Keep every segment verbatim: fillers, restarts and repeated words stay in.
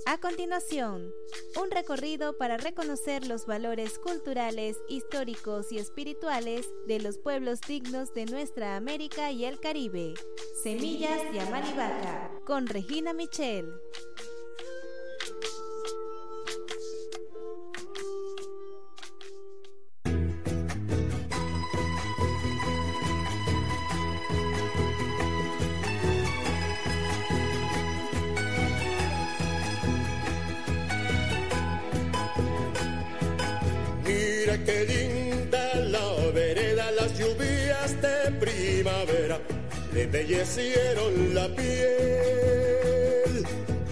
A continuación, un recorrido para reconocer los valores culturales, históricos y espirituales de los pueblos dignos de nuestra América y el Caribe. Semillas de Amalivaca, con Regina Michel. Qué linda la vereda, las lluvias de primavera le embellecieron la piel.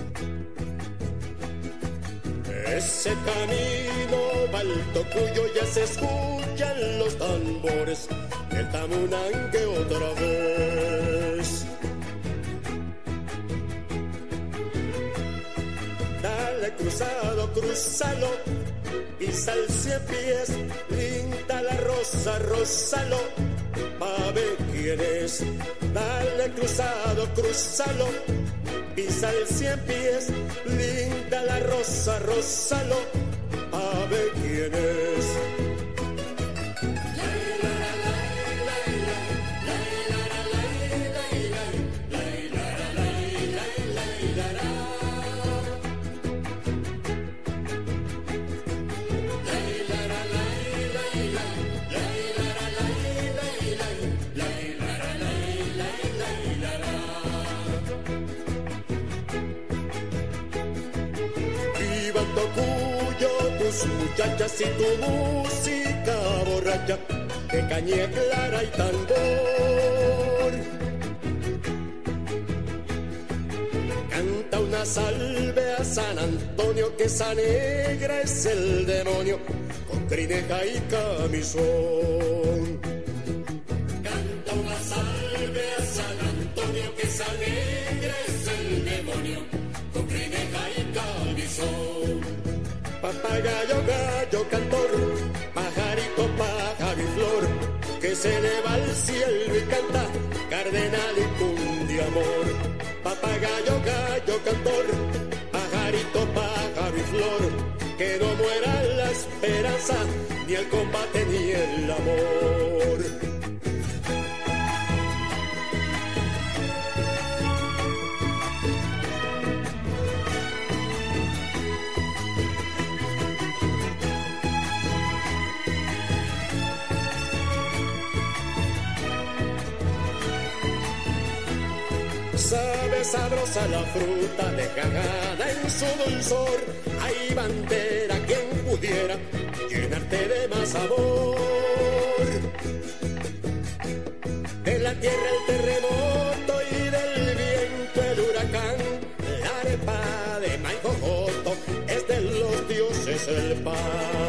Ese camino va al Tocuyo, ya se escuchan los tambores del Tamunangue otra vez. Dale cruzado, cruzalo, pisa el cien pies, linda la rosa, rózalo, pa' ver quién es. Dale cruzado, cruzalo, pisa el cien pies, linda la rosa, rózalo, pa' ver quién es. Tus muchachas y tu música borracha de caña clara y tambor. Canta una salve a San Antonio, que esa negra es el demonio, con crineja y camisón. Canta una salve a San Antonio, que esa negra es el demonio, con crineja y camisón. Papagayo, gallo, cantor, pajarito, pájaro y flor, que se eleva al cielo y canta, cardenal y cunde amor. Papagayo, gallo, cantor, pajarito, pájaro y flor, que no muera la esperanza, ni el combate ni el amor. Sabe sabrosa la fruta dejada en su dulzor. Hay bandera quien pudiera llenarte de más sabor. De la tierra el terremoto y del viento el huracán. La arepa de maíz jojoto es de los dioses el pan.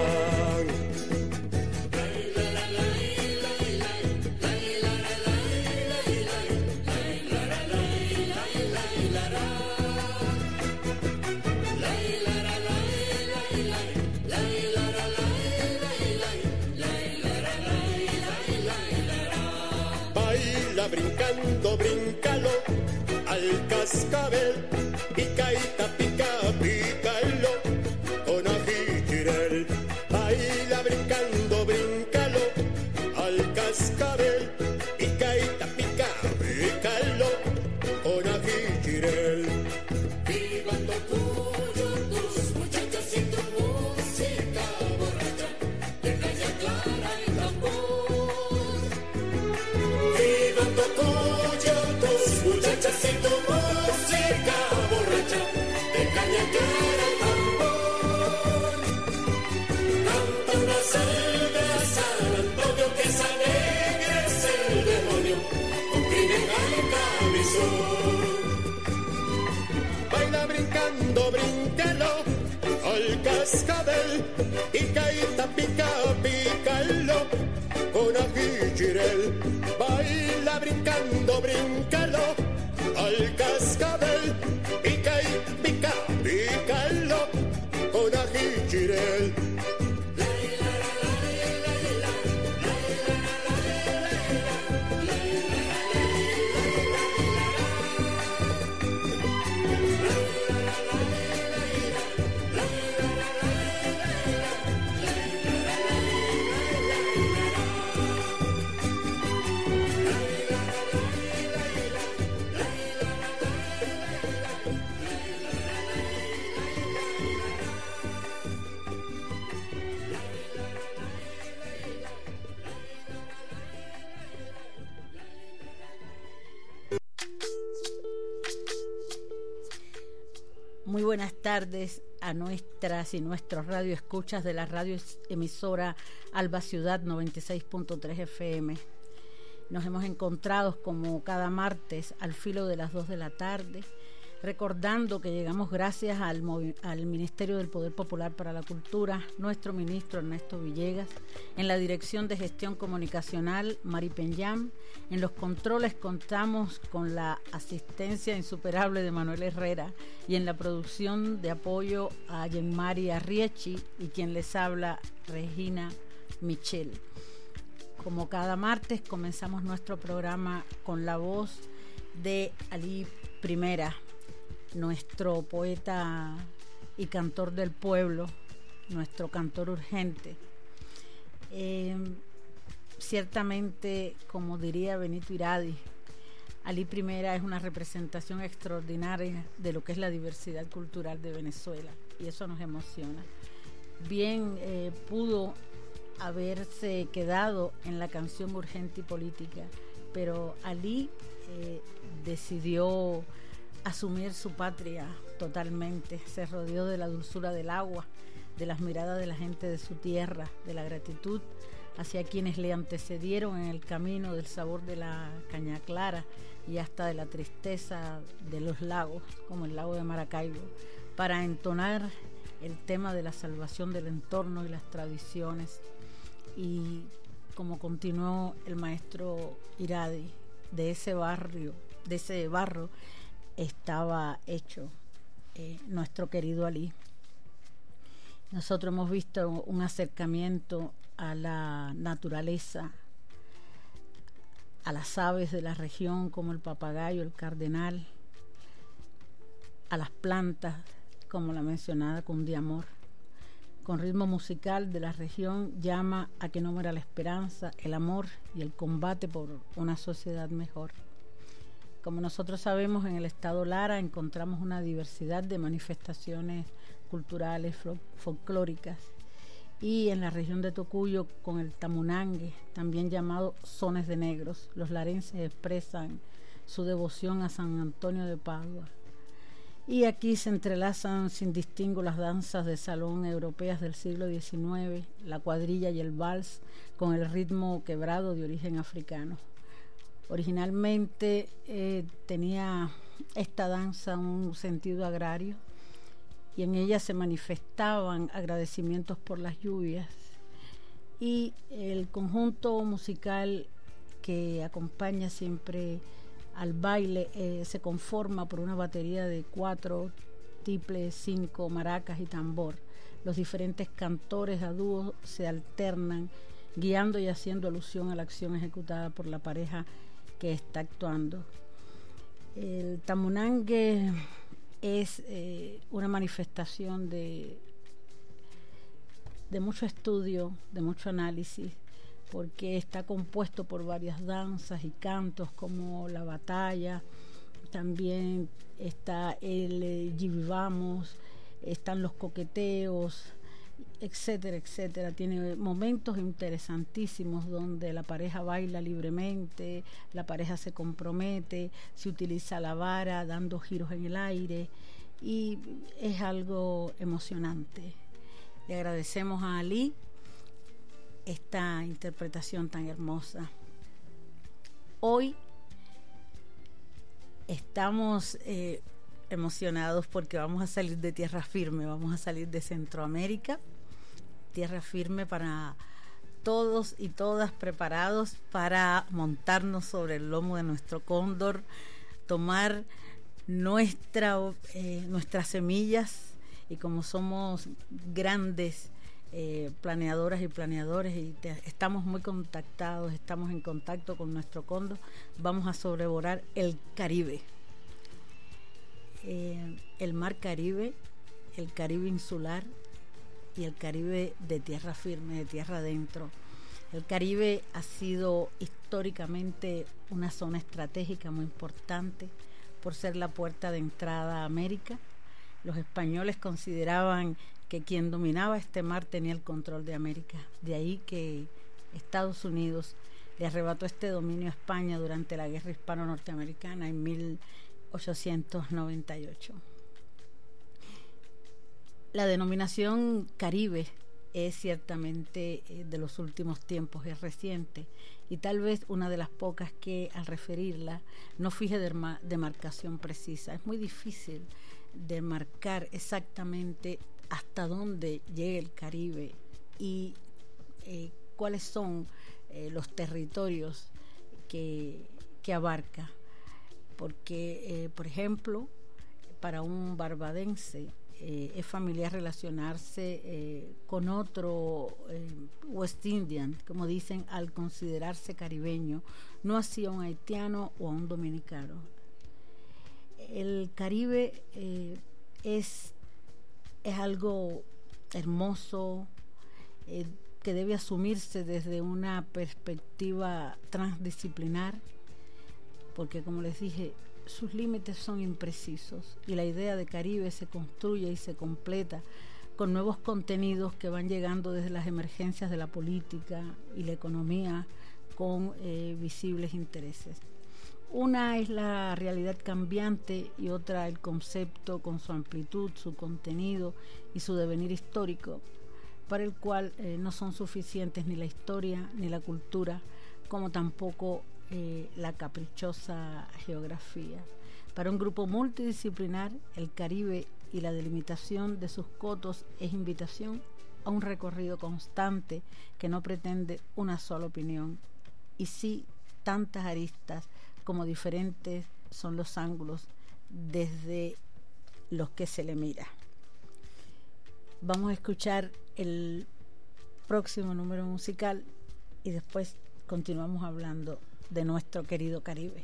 Brincando, brincalo al cascabel, picaíta, pica, pícalo con ají chirel. Baila brincando, brincalo al cascabel, picaíta, pica, pícalo con ají chirel. Viva el Tocuyo, tus muchachas y tu música borracha de caña clara y tambor. Viva el Tocuyo, tus muchachas y tu música borracha de caña clara y tambor. Canta una salve a San Antonio, que esa negra es el demonio, con crineja y camisón. Baila brincando, brincalo al cascabel, picaíta, pica, pícalo con ají chirel. Baila brincando, brincalo al cascabel, picaíta, pica, pícalo con ají chirel. Muy buenas tardes a nuestras y nuestros radioescuchas de la radio emisora Alba Ciudad noventa y seis punto tres F M. Nos hemos encontrado como cada martes al filo de las dos de la tarde, recordando que llegamos gracias al, al Ministerio del Poder Popular para la Cultura, nuestro ministro Ernesto Villegas, en la Dirección de Gestión Comunicacional Mari Peñam. En los controles contamos con la asistencia insuperable de Manuel Herrera y en la producción de apoyo a Yenmari Arriechi y quien les habla, Regina Michel. Como cada martes comenzamos nuestro programa con la voz de Alí Primera, nuestro poeta y cantor del pueblo, nuestro cantor urgente. Eh, ciertamente, como diría Benito Iradi, Alí Primera es una representación extraordinaria de lo que es la diversidad cultural de Venezuela y eso nos emociona. Bien eh, pudo haberse quedado en la canción urgente y política, pero Alí eh, decidió asumir su patria totalmente, se rodeó de la dulzura del agua, de las miradas de la gente de su tierra, de la gratitud hacia quienes le antecedieron en el camino, del sabor de la caña clara y hasta de la tristeza de los lagos, como el lago de Maracaibo, para entonar el tema de la salvación del entorno y las tradiciones. Y como continuó el maestro Iradi, de ese barrio, de ese barro estaba hecho eh, nuestro querido Alí. Nosotros hemos visto un acercamiento a la naturaleza, a las aves de la región como el papagayo, el cardenal, a las plantas como la mencionada cundiamor. Con ritmo musical de la región llama a que no muera la esperanza, el amor y el combate por una sociedad mejor. Como nosotros sabemos, en el estado Lara encontramos una diversidad de manifestaciones culturales, folclóricas, y en la región de Tocuyo con el tamunangue, también llamado sones de negros, los larenses expresan su devoción a San Antonio de Padua. Y aquí se entrelazan sin distingo las danzas de salón europeas del siglo diecinueve, la cuadrilla y el vals con el ritmo quebrado de origen africano. Originalmente eh, tenía esta danza un sentido agrario y en ella se manifestaban agradecimientos por las lluvias, y el conjunto musical que acompaña siempre al baile eh, se conforma por una batería de cuatro tiples, cinco maracas y tambor. Los diferentes cantores a dúo se alternan, guiando y haciendo alusión a la acción ejecutada por la pareja que está actuando. El tamunangue es eh, una manifestación de, de mucho estudio, de mucho análisis, porque está compuesto por varias danzas y cantos como la batalla, también está el eh, yibivamos, están los coqueteos, etcétera, etcétera. Tiene momentos interesantísimos donde la pareja baila libremente, la pareja se compromete, se utiliza la vara dando giros en el aire y es algo emocionante. Le agradecemos a Alí esta interpretación tan hermosa. Hoy estamos eh, emocionados porque vamos a salir de tierra firme, vamos a salir de Centroamérica, tierra firme para todos y todas, preparados para montarnos sobre el lomo de nuestro cóndor, tomar nuestra, eh, nuestras semillas, y como somos grandes eh, planeadoras y planeadores y te, estamos muy contactados, estamos en contacto con nuestro cóndor, vamos a sobrevolar el Caribe, eh, el mar Caribe, el Caribe insular y el Caribe de tierra firme, de tierra adentro. El Caribe ha sido históricamente una zona estratégica muy importante por ser la puerta de entrada a América. Los españoles consideraban que quien dominaba este mar tenía el control de América. De ahí que Estados Unidos le arrebató este dominio a España durante la Guerra Hispano-Norteamericana en mil ochocientos noventa y ocho. La denominación Caribe es ciertamente eh, de los últimos tiempos, es reciente, y tal vez una de las pocas que al referirla no fije derma, demarcación precisa. Es muy difícil demarcar exactamente hasta dónde llega el Caribe y eh, cuáles son eh, los territorios que, que abarca, porque eh, por ejemplo para un barbadense eh, es familiar relacionarse eh, con otro eh, West Indian, como dicen, al considerarse caribeño, no así a un haitiano o a un dominicano. El Caribe eh, es, es algo hermoso, eh, que debe asumirse desde una perspectiva transdisciplinar, porque como les dije, sus límites son imprecisos y la idea de Caribe se construye y se completa con nuevos contenidos que van llegando desde las emergencias de la política y la economía con eh, visibles intereses. Una es la realidad cambiante y otra el concepto con su amplitud, su contenido y su devenir histórico, para el cual eh, no son suficientes ni la historia ni la cultura, como tampoco eh, la caprichosa geografía. Para un grupo multidisciplinar, el Caribe y la delimitación de sus cotos es invitación a un recorrido constante que no pretende una sola opinión, y sí tantas aristas como diferentes son los ángulos desde los que se le mira. Vamos a escuchar el próximo número musical y después continuamos hablando de nuestro querido Caribe.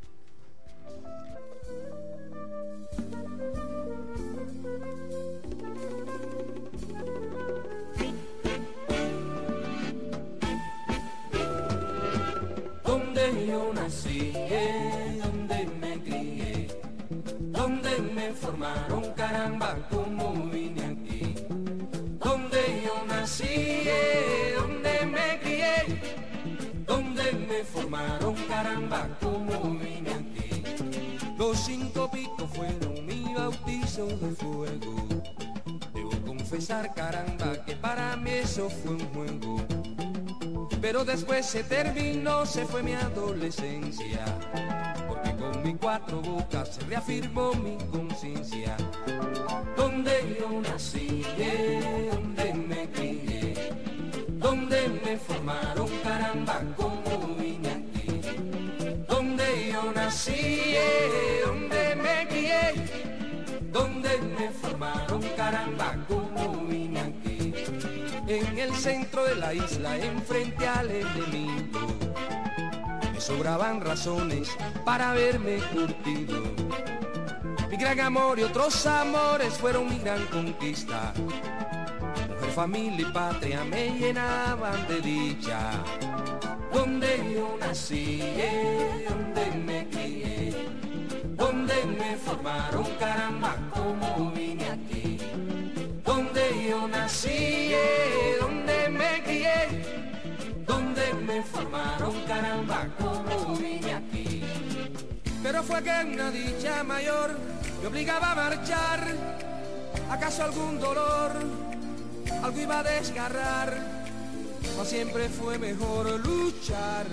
Donde yo nací, donde me crié, donde me formaron, caramba, como vine aquí. Donde yo nací, donde me crié, donde me formaron, caramba, como vine aquí. Los cinco picos fueron mi bautizo de fuego. Debo confesar, caramba, que para mí eso fue un juego. Pero después se terminó, se fue mi adolescencia, porque con mis cuatro bocas se reafirmó mi conciencia. Donde yo nací, donde me crié, donde me formaron, caramba, como vine aquí. Donde yo nací, donde me crié, donde me formaron, caramba, como vine aquí. En el centro de la isla, enfrente al enemigo, me sobraban razones para verme curtido. Mi gran amor y otros amores fueron mi gran conquista. Mujer, familia y patria me llenaban de dicha. Donde yo nací, donde me crié, donde me formaron, caramba, como vine aquí. Donde yo nací, donde me crié, donde me formaron, caramba, como vine aquí. Pero fue que una dicha mayor me obligaba a marchar. ¿Acaso algún dolor, algo iba a desgarrar? O siempre fue mejor luchar.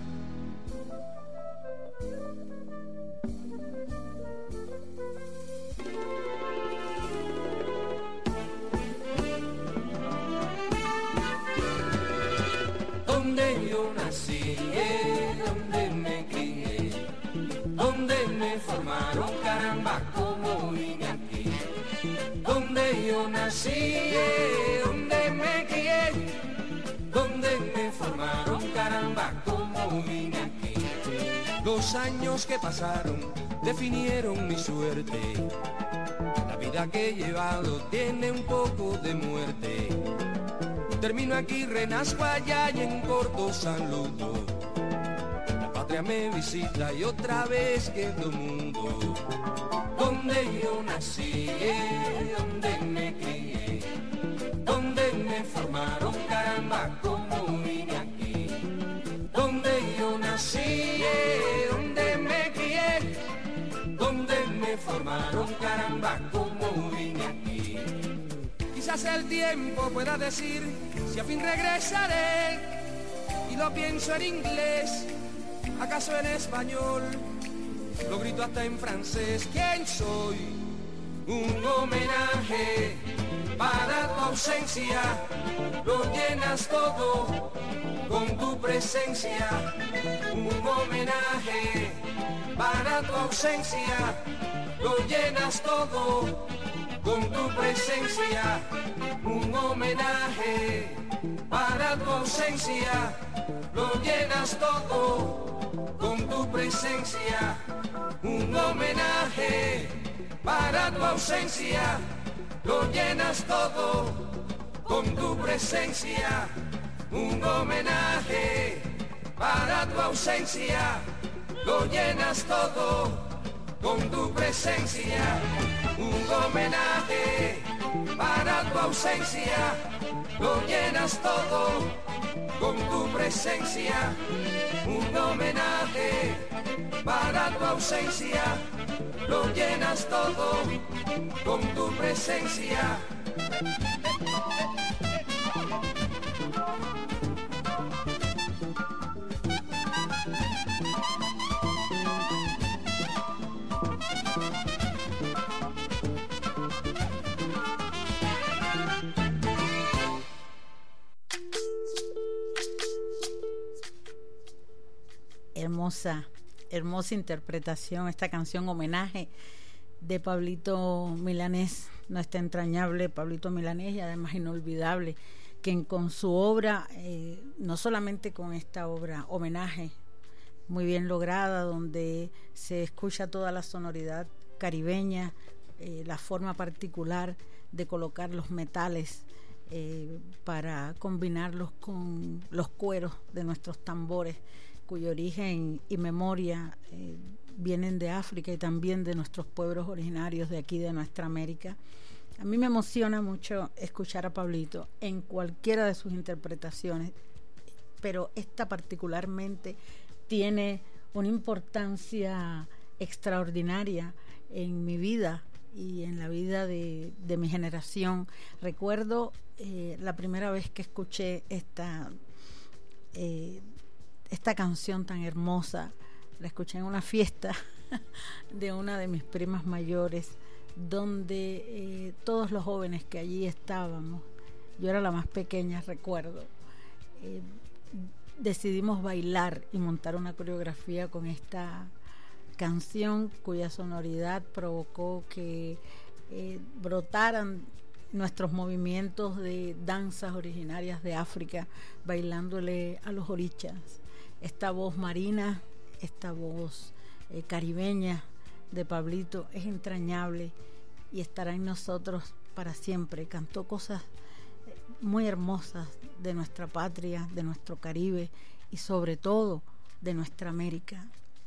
Donde yo nací, donde me crié, donde me formaron, caramba, como vine aquí. Donde yo nací, donde me crié, donde me formaron, caramba, como vine aquí. Los años que pasaron definieron mi suerte. La vida que he llevado tiene un poco de muerte. Termino aquí, renazco allá y en corto saludo. La patria me visita y otra vez quedo mudo. Donde yo nací, donde me crié, donde me formaron, caramba, como vine aquí. Donde yo nací, donde me crié, donde me formaron, caramba, como vine aquí. quizás el tiempo pueda decir si a fin regresaré, y lo pienso en inglés, acaso en español, lo grito hasta en francés. ¿Quién soy? Un homenaje para tu ausencia, lo llenas todo con tu presencia. Un homenaje para tu ausencia, lo llenas todo con tu presencia. Un homenaje para tu ausencia, lo llenas todo con tu presencia. Un homenaje para tu ausencia, lo llenas todo con tu presencia. Un homenaje para tu ausencia, lo llenas todo con tu presencia. Un homenaje para tu ausencia, lo llenas todo con tu presencia. Un homenaje para tu ausencia, lo llenas todo con tu presencia. Hermosa, hermosa interpretación, esta canción homenaje de Pablito Milanés, nuestra entrañable Pablito Milanés, y además inolvidable, quien con su obra, eh, no solamente con esta obra homenaje muy bien lograda, donde se escucha toda la sonoridad caribeña, eh, la forma particular de colocar los metales eh, para combinarlos con los cueros de nuestros tambores, cuyo origen y memoria eh, vienen de África y también de nuestros pueblos originarios de aquí, de nuestra América. A mí me emociona mucho escuchar a Pablito en cualquiera de sus interpretaciones, pero esta particularmente tiene una importancia extraordinaria en mi vida y en la vida de, de mi generación. Recuerdo eh, la primera vez que escuché esta eh, esta canción tan hermosa, la escuché en una fiesta de una de mis primas mayores, donde eh, todos los jóvenes que allí estábamos, yo era la más pequeña, recuerdo, eh, decidimos bailar y montar una coreografía con esta canción, cuya sonoridad provocó que eh, brotaran nuestros movimientos de danzas originarias de África, bailándole a los orichas. Esta voz marina, esta voz eh, caribeña de Pablito es entrañable y estará en nosotros para siempre. Cantó cosas muy hermosas de nuestra patria, de nuestro Caribe y sobre todo de nuestra América.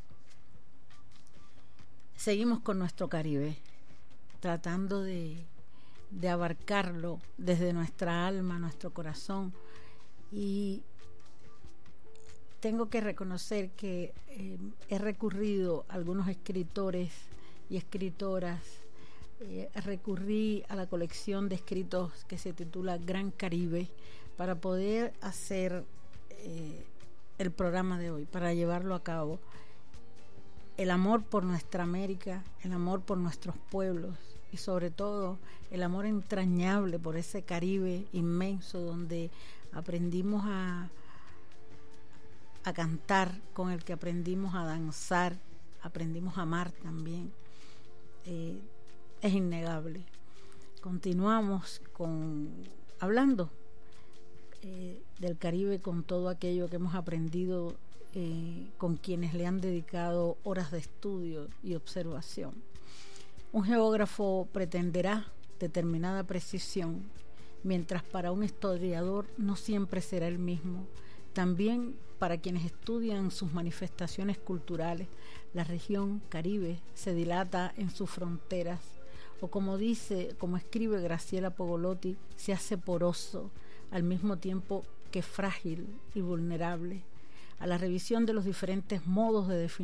Seguimos con nuestro Caribe, tratando de, de abarcarlo desde nuestra alma, nuestro corazón, y tengo que reconocer que eh, he recurrido a algunos escritores y escritoras. Eh, recurrí a la colección de escritos que se titula Gran Caribe para poder hacer eh, el programa de hoy, para llevarlo a cabo. El amor por nuestra América, el amor por nuestros pueblos y sobre todo el amor entrañable por ese Caribe inmenso donde aprendimos a a cantar, con el que aprendimos a danzar, aprendimos a amar también, eh, es innegable. Continuamos con hablando eh, del Caribe, con todo aquello que hemos aprendido eh, con quienes le han dedicado horas de estudio y observación. Un geógrafo pretenderá determinada precisión, mientras para un historiador no siempre será el mismo. También para quienes estudian sus manifestaciones culturales, la región Caribe se dilata en sus fronteras, o como dice, como escribe Graciela Pogolotti, se hace poroso, al mismo tiempo que frágil y vulnerable. A la revisión de los diferentes modos de definir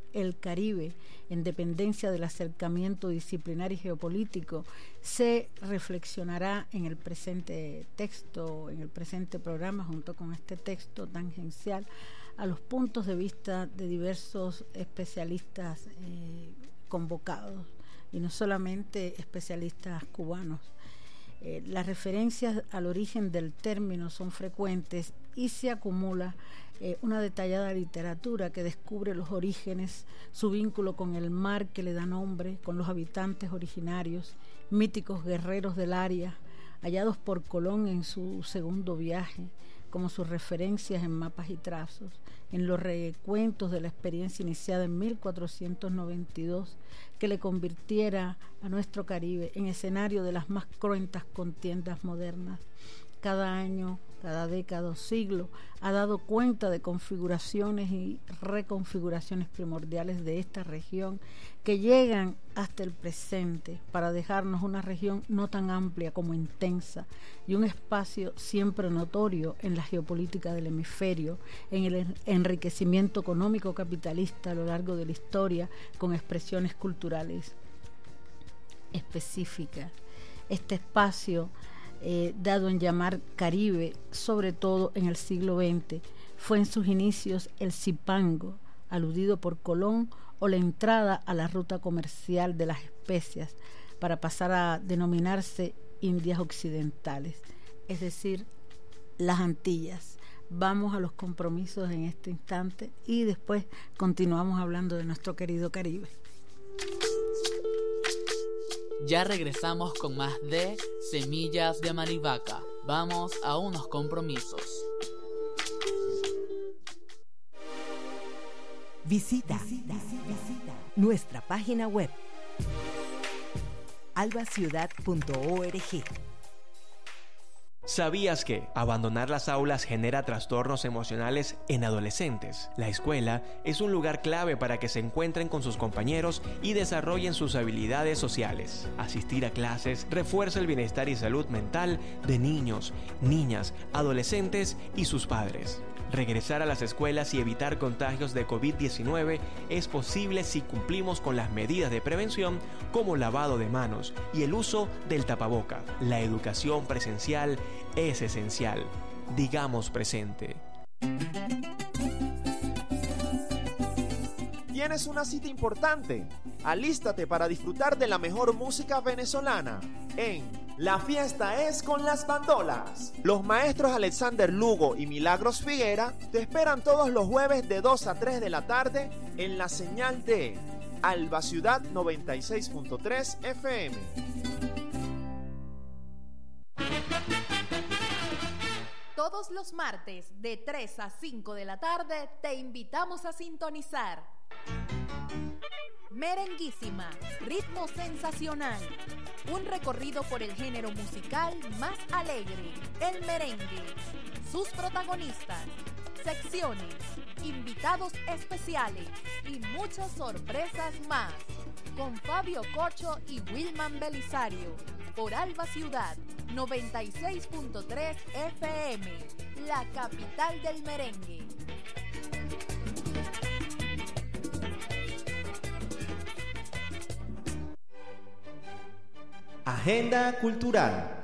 el Caribe, en dependencia del acercamiento disciplinar y geopolítico, se reflexionará en el presente texto, en el presente programa, junto con este texto tangencial, a los puntos de vista de diversos especialistas eh, convocados, y no solamente especialistas cubanos. Eh, las referencias al origen del término son frecuentes y se acumula eh, una detallada literatura que descubre los orígenes, su vínculo con el mar que le da nombre, con los habitantes originarios, míticos guerreros del área, hallados por Colón en su segundo viaje, como sus referencias en mapas y trazos, en los recuentos de la experiencia iniciada en mil cuatrocientos noventa y dos, que le convirtiera a nuestro Caribe en escenario de las más cruentas contiendas modernas. Cada año, cada década o siglo ha dado cuenta de configuraciones y reconfiguraciones primordiales de esta región que llegan hasta el presente para dejarnos una región no tan amplia como intensa y un espacio siempre notorio en la geopolítica del hemisferio, en el enriquecimiento económico capitalista a lo largo de la historia con expresiones culturales específicas. Este espacio Eh, dado en llamar Caribe, sobre todo en el siglo veinte, fue en sus inicios el Zipango, aludido por Colón, o la entrada a la ruta comercial de las especias, para pasar a denominarse Indias Occidentales, es decir, las Antillas. Vamos a los compromisos en este instante y después continuamos hablando de nuestro querido Caribe. Ya regresamos con más de Semillas de Marivaca. Vamos a unos compromisos. Visita, visita, visita nuestra página web alba ciudad punto org. ¿Sabías que abandonar las aulas genera trastornos emocionales en adolescentes? La escuela es un lugar clave para que se encuentren con sus compañeros y desarrollen sus habilidades sociales. Asistir a clases refuerza el bienestar y salud mental de niños, niñas, adolescentes y sus padres. Regresar a las escuelas y evitar contagios de covid diecinueve es posible si cumplimos con las medidas de prevención como lavado de manos y el uso del tapaboca. La educación presencial es esencial. Digamos presente. Tienes una cita importante. Alístate para disfrutar de la mejor música venezolana en La Fiesta es con las Bandolas. Los maestros Alexander Lugo y Milagros Figuera te esperan todos los jueves de dos a tres de la tarde en la señal de Alba Ciudad noventa y seis punto tres F M. Todos los martes de tres a cinco de la tarde te invitamos a sintonizar Merenguísima, ritmo sensacional, un recorrido por el género musical más alegre, el merengue, sus protagonistas, secciones, invitados especiales y muchas sorpresas más, con Fabio Cocho y Wilman Belisario, por Alba Ciudad noventa y seis punto tres F M, la capital del merengue. Agenda cultural.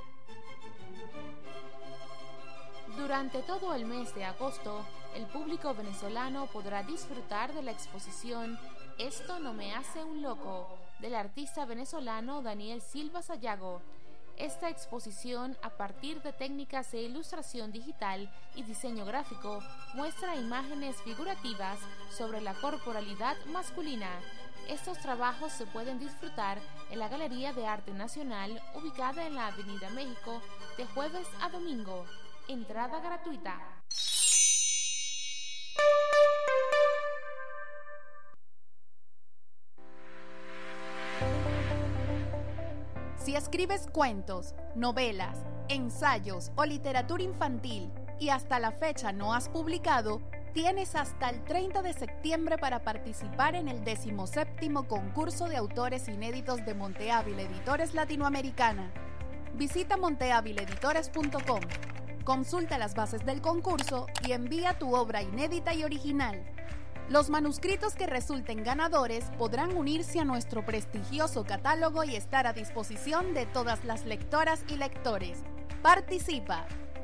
Durante todo el mes de agosto, el público venezolano podrá disfrutar de la exposición Esto no me hace un loco, del artista venezolano Daniel Silva Sayago. Esta exposición, a partir de técnicas de ilustración digital y diseño gráfico, muestra imágenes figurativas sobre la corporalidad masculina. Estos trabajos se pueden disfrutar en la Galería de Arte Nacional, ubicada en la Avenida México, de jueves a domingo. Entrada gratuita. Si escribes cuentos, novelas, ensayos o literatura infantil y hasta la fecha no has publicado, tienes hasta el treinta de septiembre para participar en el decimoséptimo concurso de autores inéditos de Monteávil Editores Latinoamericana. Visita monteavil editores punto com, consulta las bases del concurso y envía tu obra inédita y original. Los manuscritos que resulten ganadores podrán unirse a nuestro prestigioso catálogo y estar a disposición de todas las lectoras y lectores. Participa.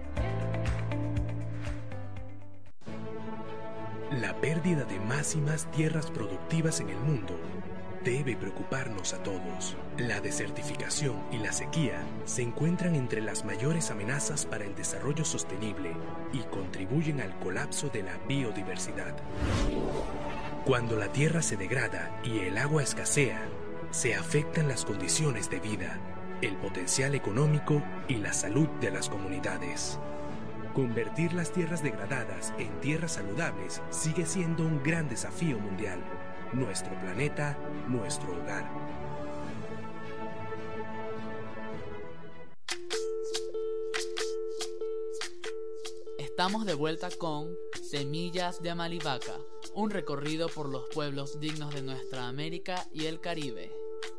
La pérdida de más y más tierras productivas en el mundo debe preocuparnos a todos. La desertificación y la sequía se encuentran entre las mayores amenazas para el desarrollo sostenible y contribuyen al colapso de la biodiversidad. Cuando la tierra se degrada y el agua escasea, se afectan las condiciones de vida, el potencial económico y la salud de las comunidades. Convertir las tierras degradadas en tierras saludables sigue siendo un gran desafío mundial. Nuestro planeta, nuestro hogar. Estamos de vuelta con Semillas de Amalivaca, un recorrido por los pueblos dignos de nuestra América y el Caribe.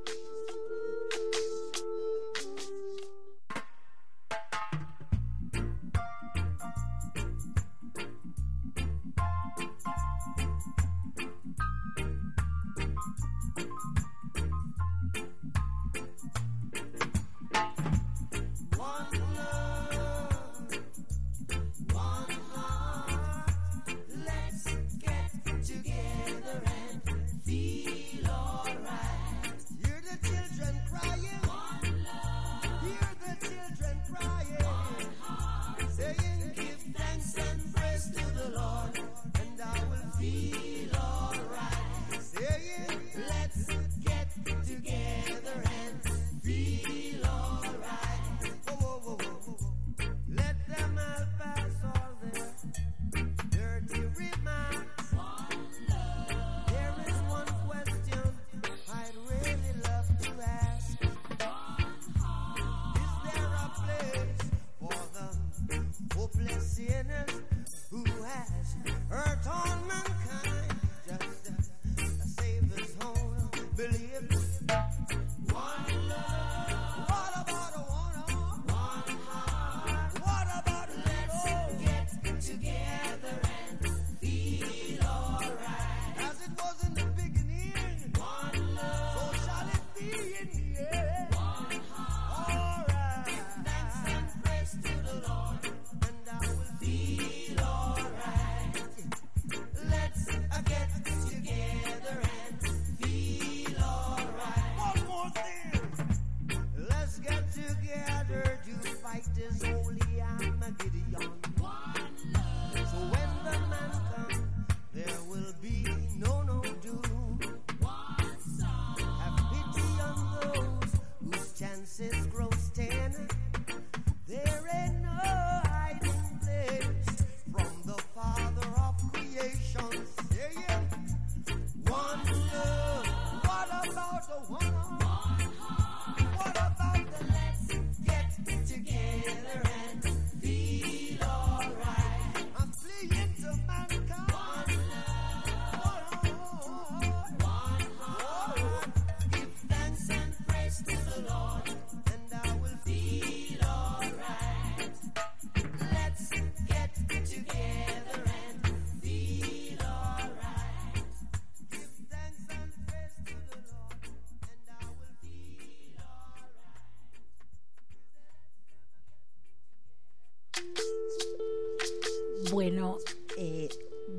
Bueno, eh,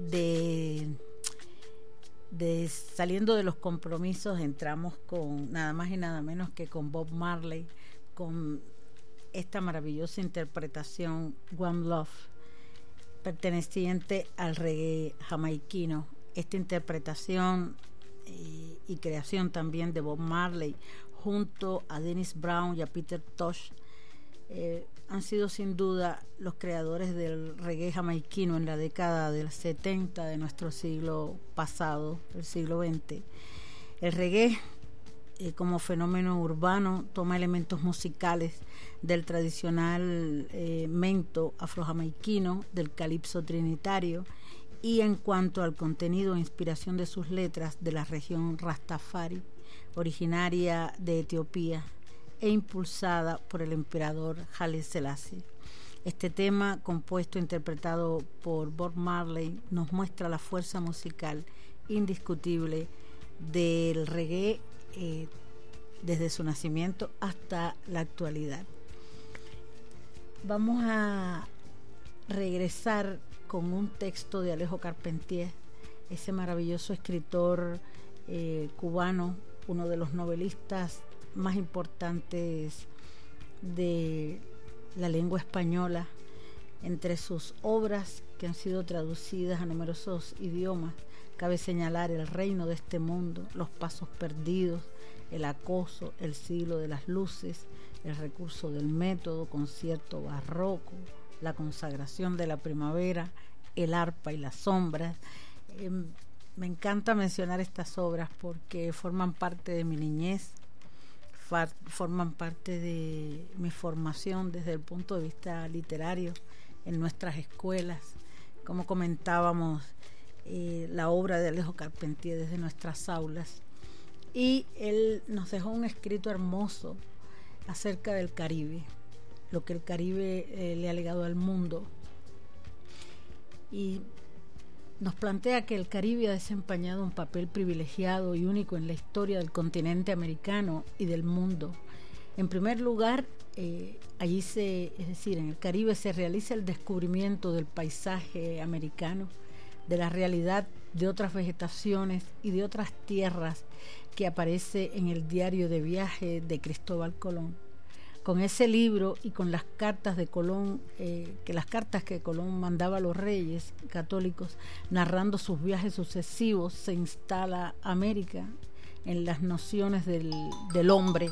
de, de saliendo de los compromisos entramos con nada más y nada menos que con Bob Marley, con esta maravillosa interpretación One Love, perteneciente al reggae jamaiquino. Esta interpretación eh, y creación también de Bob Marley junto a Dennis Brown y a Peter Tosh eh, han sido sin duda los creadores del reggae jamaiquino en la década del setenta de nuestro siglo pasado, el siglo veinte. El reggae eh, como fenómeno urbano toma elementos musicales del tradicional eh, mento afrojamaiquino, del calipso trinitario, y en cuanto al contenido e inspiración de sus letras, de la región Rastafari, originaria de Etiopía e impulsada por el emperador Haile Selassie. Este tema, compuesto e interpretado por Bob Marley, nos muestra la fuerza musical indiscutible del reggae eh, desde su nacimiento hasta la actualidad. Vamos a regresar con un texto de Alejo Carpentier, ese maravilloso escritor eh, cubano, uno de los novelistas más importantes de la lengua española. Entre sus obras, que han sido traducidas a numerosos idiomas, cabe señalar El reino de este mundo, Los pasos perdidos, El acoso, El siglo de las luces, El recurso del método, Concierto barroco, La consagración de la primavera, El arpa y las sombras. Eh, me encanta mencionar estas obras porque forman parte de mi niñez, far, forman parte de mi formación desde el punto de vista literario en nuestras escuelas. Como comentábamos, eh, la obra de Alejo Carpentier desde nuestras aulas. Y él nos dejó un escrito hermoso acerca del Caribe, lo que el Caribe eh, le ha legado al mundo. Y nos plantea que el Caribe ha desempeñado un papel privilegiado y único en la historia del continente americano y del mundo. En primer lugar, eh, allí se, es decir, en el Caribe se realiza el descubrimiento del paisaje americano, de la realidad de otras vegetaciones y de otras tierras que aparece en el diario de viaje de Cristóbal Colón. Con ese libro y con las cartas de Colón, eh, que las cartas que Colón mandaba a los reyes católicos, narrando sus viajes sucesivos, se instala América en las nociones del, del hombre,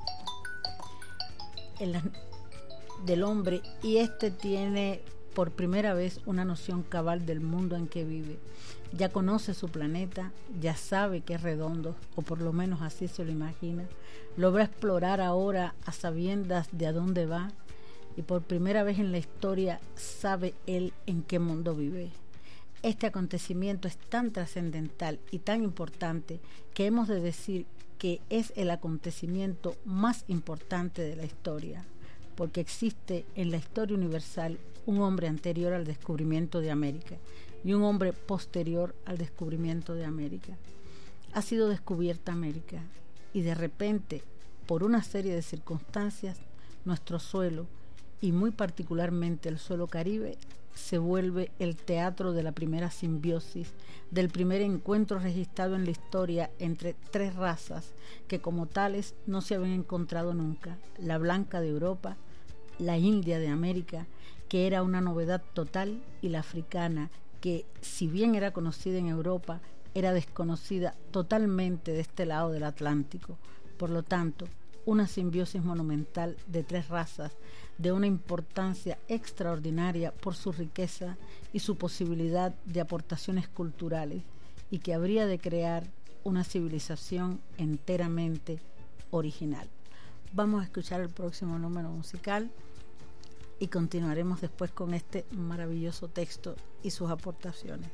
en las, del hombre, y este tiene por primera vez una noción cabal del mundo en que vive. Ya conoce su planeta, ya sabe que es redondo, o por lo menos así se lo imagina. Logra explorar ahora a sabiendas de a dónde va, y por primera vez en la historia sabe él en qué mundo vive. Este acontecimiento es tan trascendental y tan importante que hemos de decir que es el acontecimiento más importante de la historia, porque existe en la historia universal un hombre anterior al descubrimiento de América y un hombre posterior al descubrimiento de América. Ha sido descubierta América y de repente, por una serie de circunstancias, nuestro suelo, y muy particularmente el suelo caribe, se vuelve el teatro de la primera simbiosis, del primer encuentro registrado en la historia entre tres razas que como tales no se habían encontrado nunca: la blanca de Europa, la india de América, que era una novedad total, y la africana, que si bien era conocida en Europa, era desconocida totalmente de este lado del Atlántico. Por lo tanto, una simbiosis monumental de tres razas de una importancia extraordinaria por su riqueza y su posibilidad de aportaciones culturales, y que habría de crear una civilización enteramente original. Vamos a escuchar el próximo número musical y continuaremos después con este maravilloso texto y sus aportaciones.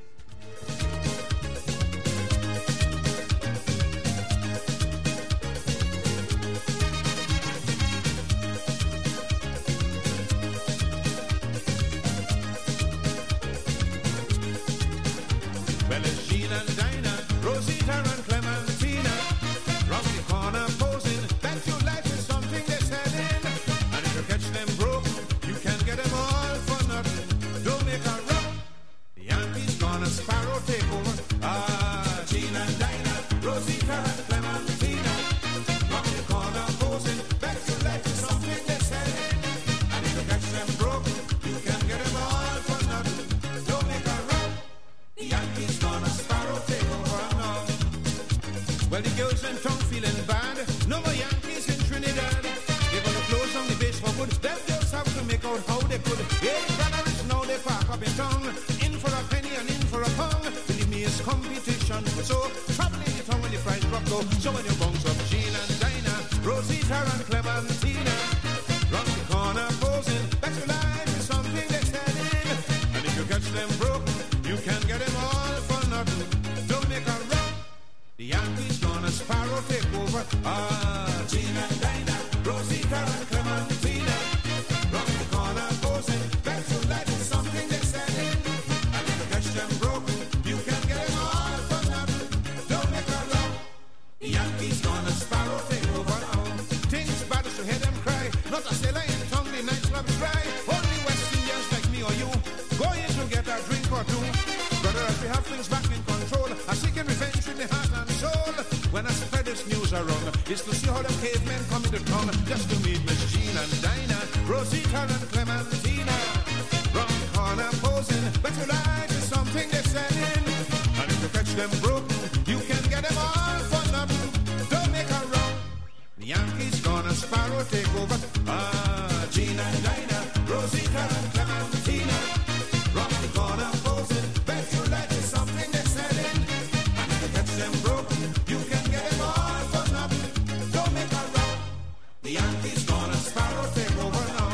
Well, the girls in town feeling bad. No more Yankees in Trinidad. They're gonna close down the base for good. Them girls have to make out how they could. Hey, brothers, now they park up in town. In for a penny and in for a pound. Believe me, it's competition. So traveling the town when the price drop low. So when you bounce up Jean and Dinah, Rosita and Clementina, round the corner posing, that's your life is something they're selling. And if you catch them broke, you can get them all for nothing. Don't make a run. The Yankees gonna Sparrow take over. Ah, Gina and Dinah, Rosita and Clementina, round the corner. is to see how them cavemen come into town just to meet Miss Jean and Dinah, Rosita and Clementina. Round the corner posing, but you like is something they're selling. And if you catch them broken, you can get them all for nothing. Don't make a wrong. The Yankees gonna Sparrow take over. Ah, Jean and Dinah, Rosita and Clementina. Round the corner posing, bet you like is something they're selling. And if you catch them broken, you can get them all for nothing. Don't make a wrong. The Yankees gonna Sparrow take over now.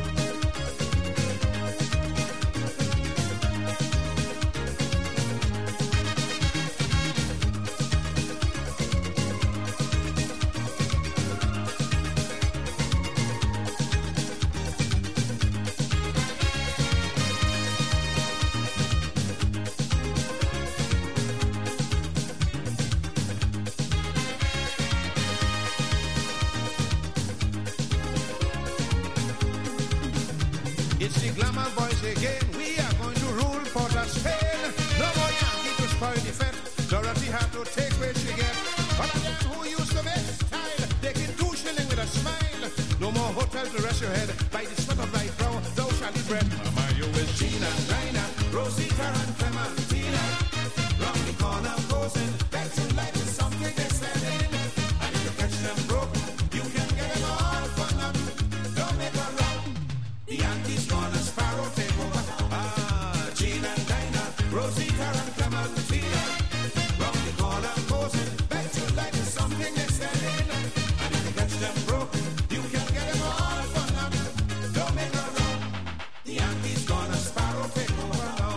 It's the glamour boys again. We are going to rule Port of Spain. No more Yankee to spoil the fete. Dorothy had to take where she get. But again, who used to make style? Taking two shilling with a smile. No more hotel to rest your head. By the sweat of thy brow, thou shalt eat bread. Mama, you is Gina and Dinah, Rosita and Clementina. Round the corner posing, bet you like is something they're selling. And if you catch them broken, you can get them all for nothing. Don't make a wrong. The Yankees gonna Sparrow take over. Ah, Jean and Dinah, Rosita and Clementina. Round the corner posing, bet you like is something they're selling. And if you catch them broken, you can get them all for nothing. Don't make a wrong. The Yankees gonna Sparrow take over now.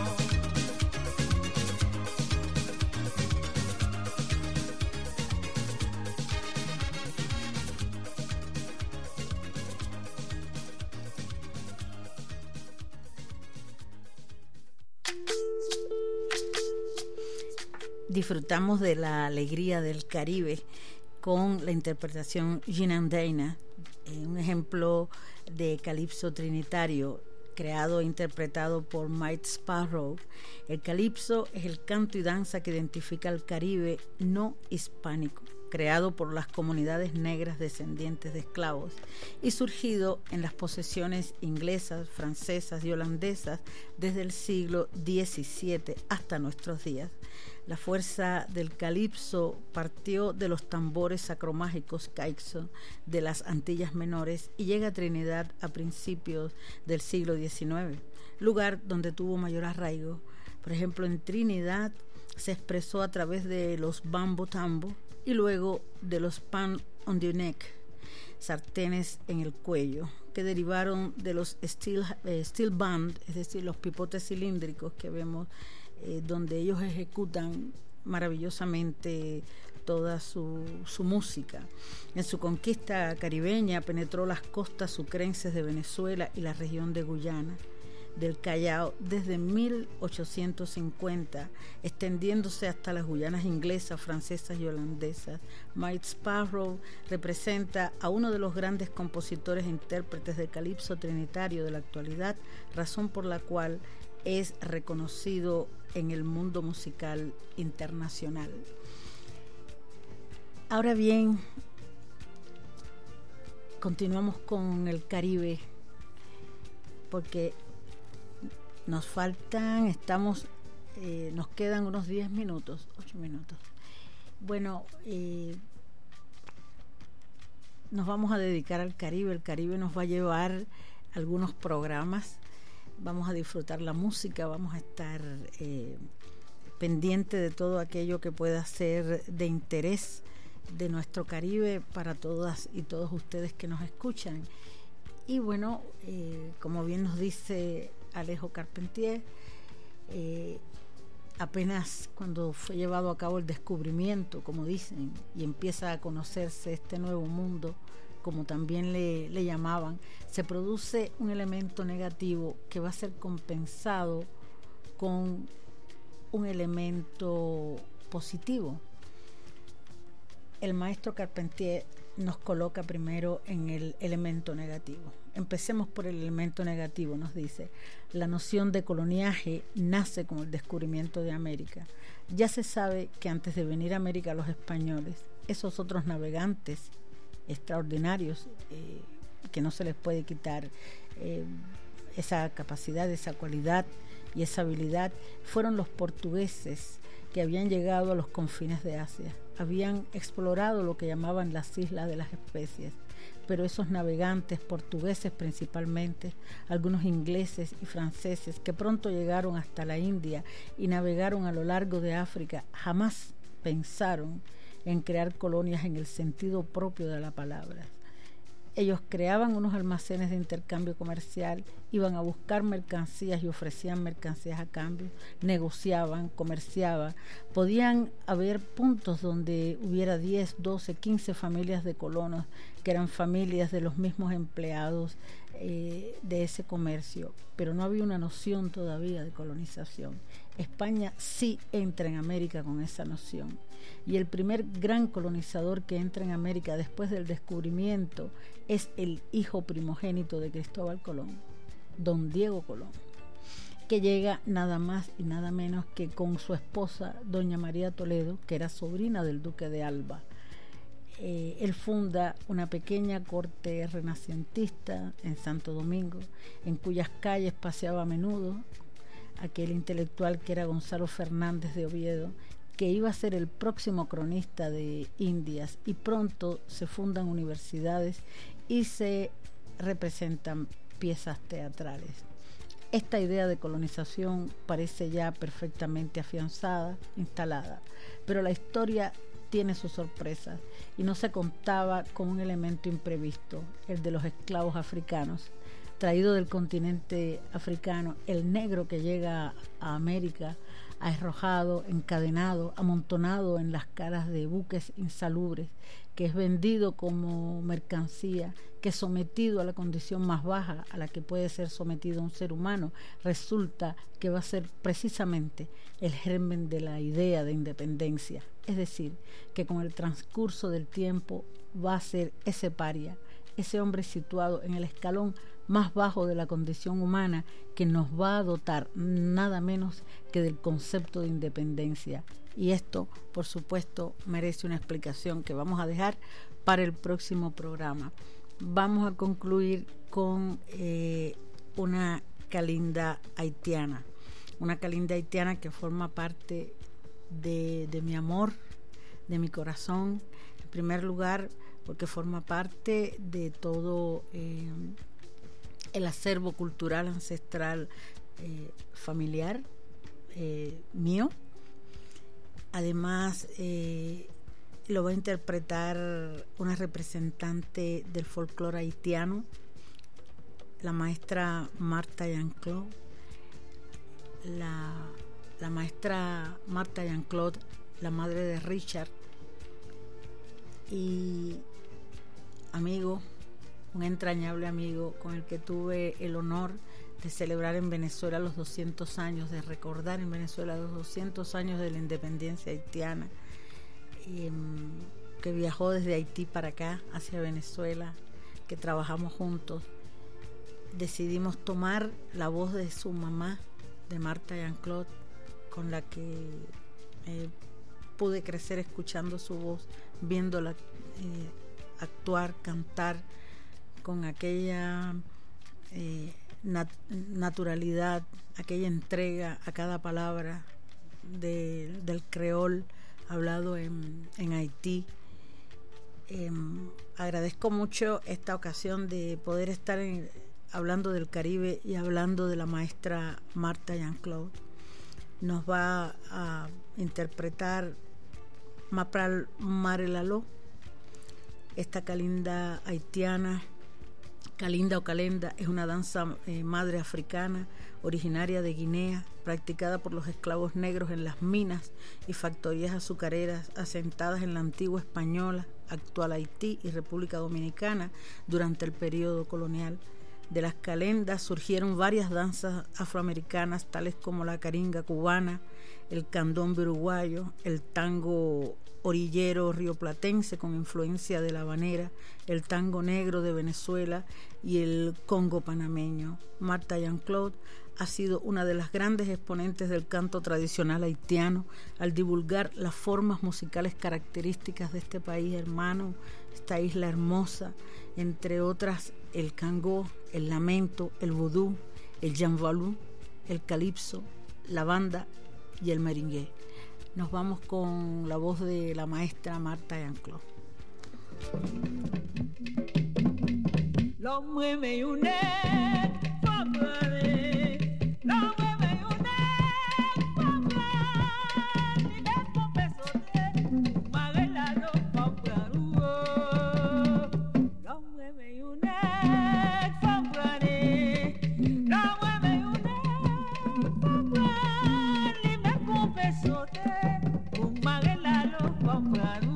Disfrutamos de la alegría del Caribe con la interpretación Jean and Dinah, eh, un ejemplo de calipso trinitario creado e interpretado por Mike Sparrow. El calipso es el canto y danza que identifica al Caribe no hispánico, creado por las comunidades negras descendientes de esclavos y surgido en las posesiones inglesas, francesas y holandesas desde el siglo diecisiete hasta nuestros días. La fuerza del calipso partió de los tambores sacromágicos caixo de las Antillas Menores y llega a Trinidad a principios del siglo diecinueve, lugar donde tuvo mayor arraigo. Por ejemplo, en Trinidad se expresó a través de los bambo tambo y luego de los pan on the neck, sartenes en el cuello, que derivaron de los steel, eh, steel band, es decir, los pipotes cilíndricos que vemos, eh, donde ellos ejecutan maravillosamente toda su, su música. En su conquista caribeña penetró las costas sucrenses de Venezuela y la región de Guyana, del Callao, desde mil ochocientos cincuenta, extendiéndose hasta las Guyanas inglesas, francesas y holandesas. Mike Sparrow representa a uno de los grandes compositores e intérpretes de calipso trinitario de la actualidad, razón por la cual es reconocido en el mundo musical internacional. Ahora bien, continuamos con el Caribe, porque nos faltan, estamos, eh, nos quedan unos diez minutos, ocho minutos. Bueno, eh, nos vamos a dedicar al Caribe. El Caribe nos va a llevar algunos programas. Vamos a disfrutar la música, vamos a estar eh, pendiente de todo aquello que pueda ser de interés de nuestro Caribe para todas y todos ustedes que nos escuchan. Y bueno, eh, como bien nos dice Alejo Carpentier, eh, apenas cuando fue llevado a cabo el descubrimiento, como dicen, y empieza a conocerse este nuevo mundo, como también le, le llamaban, se produce un elemento negativo que va a ser compensado con un elemento positivo. El maestro Carpentier nos coloca primero en el elemento negativo. Empecemos por el elemento negativo, nos dice. La noción de coloniaje nace con el descubrimiento de América. Ya se sabe que antes de venir a América los españoles, esos otros navegantes extraordinarios eh, que no se les puede quitar eh, esa capacidad, esa cualidad y esa habilidad, fueron los portugueses que habían llegado a los confines de Asia. Habían explorado lo que llamaban las islas de las especies, pero esos navegantes portugueses principalmente, algunos ingleses y franceses que pronto llegaron hasta la India y navegaron a lo largo de África, jamás pensaron en crear colonias en el sentido propio de la palabra. Ellos creaban unos almacenes de intercambio comercial, iban a buscar mercancías y ofrecían mercancías a cambio, negociaban, comerciaban. Podían haber puntos donde hubiera diez, doce, quince familias de colonos que eran familias de los mismos empleados eh, de ese comercio, pero no había una noción todavía de colonización. España sí entra en América con esa noción. Y el primer gran colonizador que entra en América después del descubrimiento es el hijo primogénito de Cristóbal Colón, don Diego Colón, que llega nada más y nada menos que con su esposa, doña María Toledo, que era sobrina del duque de Alba. Eh, él funda una pequeña corte renacentista en Santo Domingo, en cuyas calles paseaba a menudo aquel intelectual que era Gonzalo Fernández de Oviedo, que iba a ser el próximo cronista de Indias, y pronto se fundan universidades y se representan piezas teatrales. Esta idea de colonización parece ya perfectamente afianzada, instalada, pero la historia tiene sus sorpresas y no se contaba con un elemento imprevisto, el de los esclavos africanos, traído del continente africano, el negro que llega a América arrojado, encadenado, amontonado en las caras de buques insalubres, que es vendido como mercancía, que es sometido a la condición más baja a la que puede ser sometido un ser humano, resulta que va a ser precisamente el germen de la idea de independencia. Es decir, que con el transcurso del tiempo va a ser ese paria, ese hombre situado en el escalón más bajo de la condición humana, que nos va a dotar nada menos que del concepto de independencia. Y esto, por supuesto, merece una explicación que vamos a dejar para el próximo programa. Vamos a concluir con eh, una calinda haitiana, una calinda haitiana que forma parte de, de mi amor, de mi corazón, en primer lugar porque forma parte de todo eh, el acervo cultural ancestral eh, familiar eh, mío. Además eh, lo va a interpretar una representante del folclore haitiano, la maestra Martha Jean-Claude. La, la maestra Martha Jean-Claude, la madre de Richard, y amigo, un entrañable amigo con el que tuve el honor de celebrar en Venezuela los doscientos años, de recordar en Venezuela los doscientos años de la independencia haitiana, y, um, que viajó desde Haití para acá, hacia Venezuela, que trabajamos juntos. Decidimos tomar la voz de su mamá, de Martha Jean-Claude, con la que eh, pude crecer escuchando su voz, viéndola eh, actuar, cantar con aquella eh, nat- naturalidad, aquella entrega a cada palabra de, del creol hablado en, en Haití. Eh, agradezco mucho esta ocasión de poder estar en, hablando del Caribe y hablando de la maestra Martha Jean-Claude. Nos va a interpretar Mapral Marelalo, esta calinda haitiana. Calinda o calenda es una danza eh, madre africana originaria de Guinea, practicada por los esclavos negros en las minas y factorías azucareras asentadas en la antigua Española, actual Haití y República Dominicana durante el periodo colonial. De las calendas surgieron varias danzas afroamericanas, tales como la caringa cubana, el candombe uruguayo, el tango orillero rioplatense con influencia de la habanera, el tango negro de Venezuela y el congo panameño. Martha Jean-Claude ha sido una de las grandes exponentes del canto tradicional haitiano al divulgar las formas musicales características de este país hermano, esta isla hermosa, entre otras el cangó, el lamento, el vodú, el jambalú, el calipso, la banda y el merengue. Nos vamos con la voz de la maestra Marta Yancló. Lo mueve une, mueve, lo mueve une, mueve, y de popesote, magela lo paparuo. Lo mueve une, mueve, lo mueve une, mueve, y de popesote, magela lo paparuo.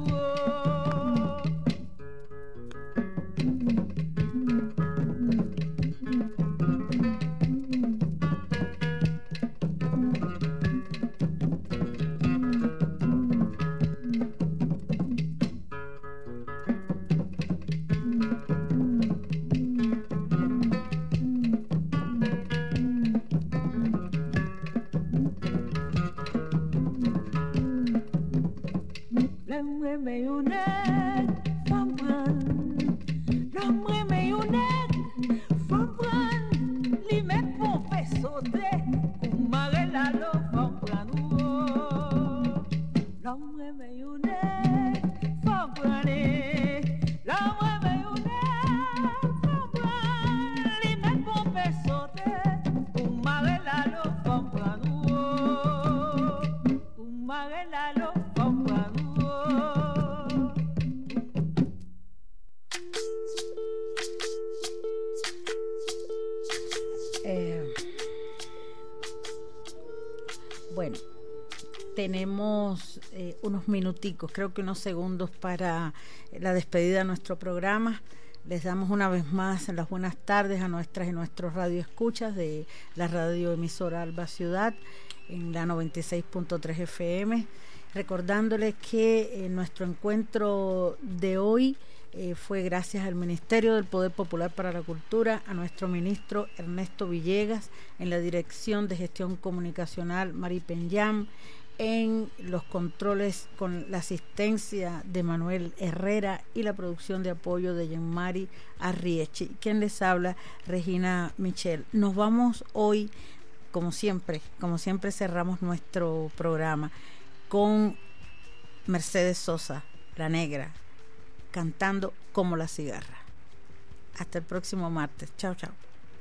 Tenemos eh, unos minuticos, creo que unos segundos para la despedida de nuestro programa. Les damos una vez más las buenas tardes a nuestras y nuestros radioescuchas de la radioemisora Alba Ciudad en la noventa y seis punto tres F M, recordándoles que eh, nuestro encuentro de hoy eh, fue gracias al Ministerio del Poder Popular para la Cultura, a nuestro ministro Ernesto Villegas, en la Dirección de Gestión Comunicacional Mari Penyam, en los controles con la asistencia de Manuel Herrera y la producción de apoyo de Jean-Mari Arriechi. Quien les habla, Regina Michel. Nos vamos hoy, como siempre, como siempre cerramos nuestro programa con Mercedes Sosa, la negra, cantando Como la cigarra. Hasta el próximo martes. Chao, chao.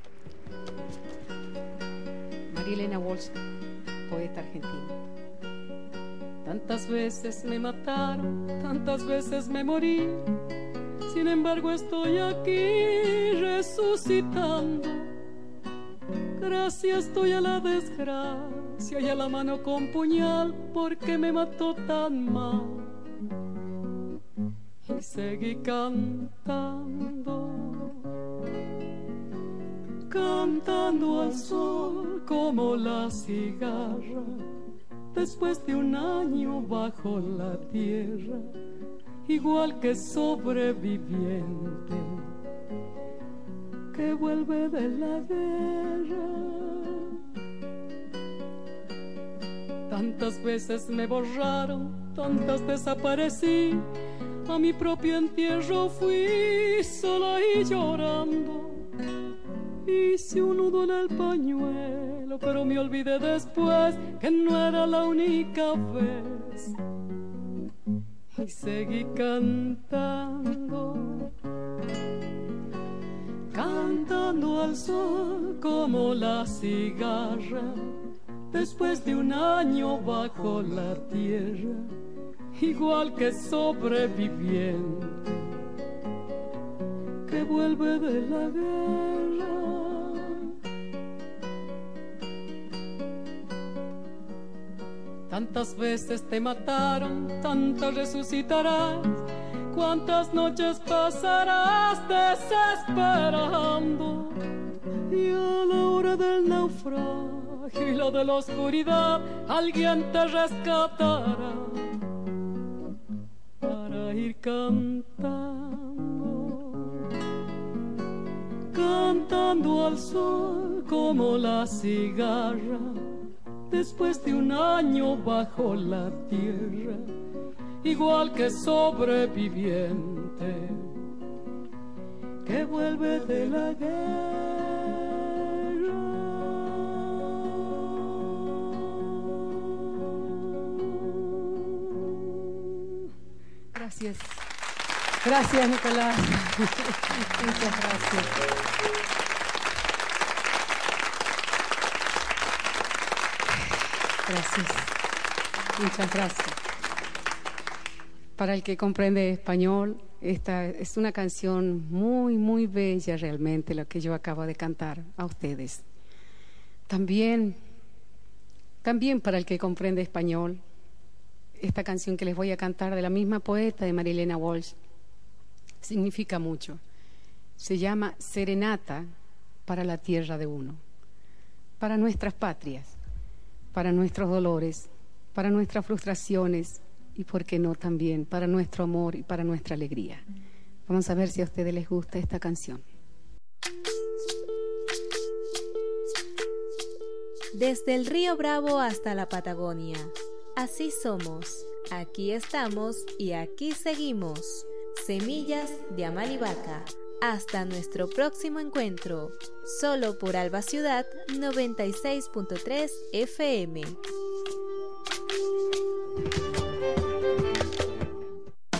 Marilena Walsh, poeta argentina. Tantas veces me mataron, tantas veces me morí, sin embargo estoy aquí resucitando. Gracias estoy a la desgracia y a la mano con puñal, porque me mató tan mal. Y seguí cantando, cantando al sol como la cigarra. Después de un año bajo la tierra, igual que sobreviviente que vuelve de la guerra. Tantas veces me borraron, tantas desaparecí, a mi propio entierro fui sola y llorando. Hice un nudo en el pañuelo, pero me olvidé después que no era la única vez. Y seguí cantando, cantando al sol como la cigarra. Después de un año bajo la tierra, igual que sobreviviente que vuelve de la guerra. Tantas veces te mataron, tantas resucitarás, cuántas noches pasarás desesperando. Y a la hora del naufragio y la de la oscuridad, alguien te rescatará para ir cantando, cantando fumando al sol como la cigarra, después de un año bajo la tierra, igual que sobreviviente que vuelve de la guerra. Gracias. Gracias, Nicolás. Muchas gracias. Gracias. Muchas gracias. Para el que comprende español, esta es una canción muy, muy bella realmente, la que yo acabo de cantar a ustedes. También, también para el que comprende español, esta canción que les voy a cantar de la misma poeta de Marilena Walsh significa mucho. Se llama Serenata para la tierra de uno, para nuestras patrias, para nuestros dolores, para nuestras frustraciones y, por qué no, también para nuestro amor y para nuestra alegría. Vamos a ver si a ustedes les gusta esta canción. Desde el Río Bravo hasta la Patagonia, así somos, aquí estamos y aquí seguimos. Semillas de Amalivaca. Hasta nuestro próximo encuentro, solo por Alba Ciudad noventa y seis punto tres F M.